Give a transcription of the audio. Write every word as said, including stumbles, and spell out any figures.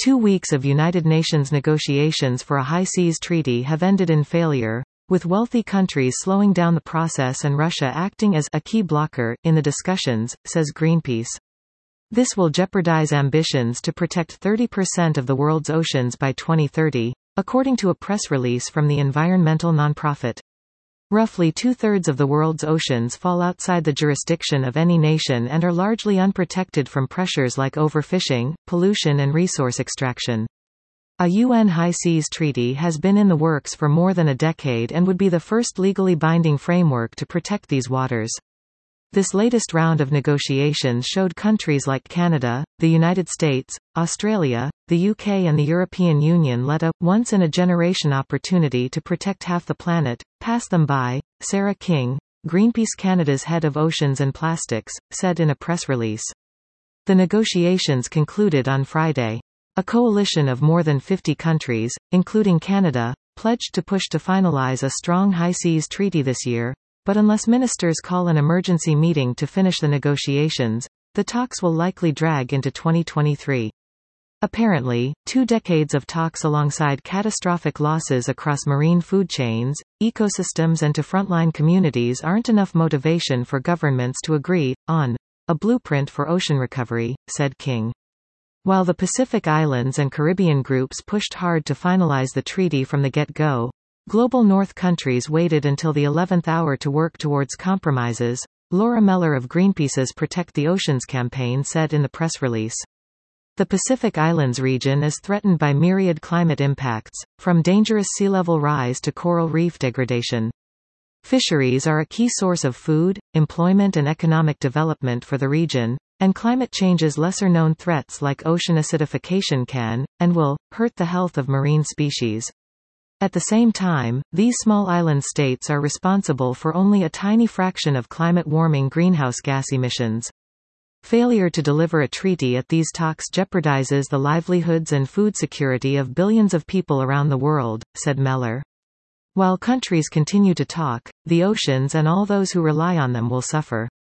Two weeks of United Nations negotiations for a high seas treaty have ended in failure, with wealthy countries slowing down the process and Russia acting as a key blocker in the discussions, says Greenpeace. This will jeopardize ambitions to protect thirty percent of the world's oceans by twenty thirty, according to a press release from the environmental nonprofit. Roughly two-thirds of the world's oceans fall outside the jurisdiction of any nation and are largely unprotected from pressures like overfishing, pollution and resource extraction. A U N High Seas Treaty has been in the works for more than a decade and would be the first legally binding framework to protect these waters. This latest round of negotiations showed countries like Canada, the United States, Australia, the U K and the European Union let a once-in-a-generation opportunity to protect half the planet pass them by, Sarah King, Greenpeace Canada's head of oceans and plastics, said in a press release. The negotiations concluded on Friday. A coalition of more than fifty countries, including Canada, pledged to push to finalize a strong high seas treaty this year. But unless ministers call an emergency meeting to finish the negotiations, the talks will likely drag into twenty twenty-three. Apparently, two decades of talks alongside catastrophic losses across marine food chains, ecosystems and to frontline communities aren't enough motivation for governments to agree on a blueprint for ocean recovery, said King. While the Pacific Islands and Caribbean groups pushed hard to finalize the treaty from the get-go, Global North countries waited until the eleventh hour to work towards compromises, Laura Meller of Greenpeace's Protect the Oceans campaign said in the press release. The Pacific Islands region is threatened by myriad climate impacts, from dangerous sea level rise to coral reef degradation. Fisheries are a key source of food, employment and economic development for the region, and climate change's lesser-known threats like ocean acidification can, and will, hurt the health of marine species. At the same time, these small island states are responsible for only a tiny fraction of climate-warming greenhouse gas emissions. Failure to deliver a treaty at these talks jeopardizes the livelihoods and food security of billions of people around the world, said Meller. While countries continue to talk, the oceans and all those who rely on them will suffer.